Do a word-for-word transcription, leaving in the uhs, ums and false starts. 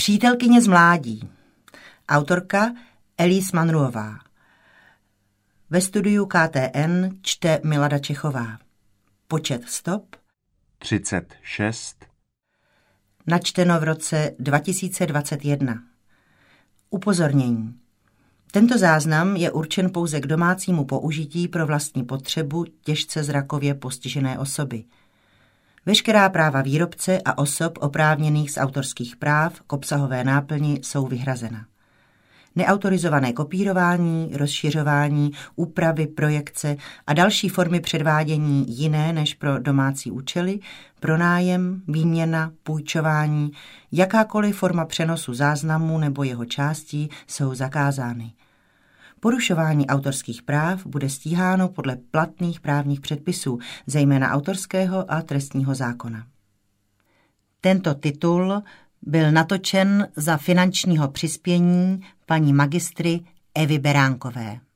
Přítelkyně z mládí. Autorka Elise Munroová. Ve studiu K T N čte Milada Čechová. Počet stop třicet šest. Načteno v roce dva tisíce dvacet jedna. Upozornění. Tento záznam je určen pouze k domácímu použití pro vlastní potřebu těžce zrakově postižené osoby. Veškerá práva výrobce a osob oprávněných z autorských práv k obsahové náplni jsou vyhrazena. Neautorizované kopírování, rozšiřování, úpravy, projekce a další formy předvádění jiné než pro domácí účely, pronájem, výměna, půjčování, jakákoliv forma přenosu záznamu nebo jeho částí jsou zakázány. Porušování autorských práv bude stíháno podle platných právních předpisů, zejména autorského a trestního zákona. Tento titul byl natočen za finančního přispění paní magistry Evy Beránkové.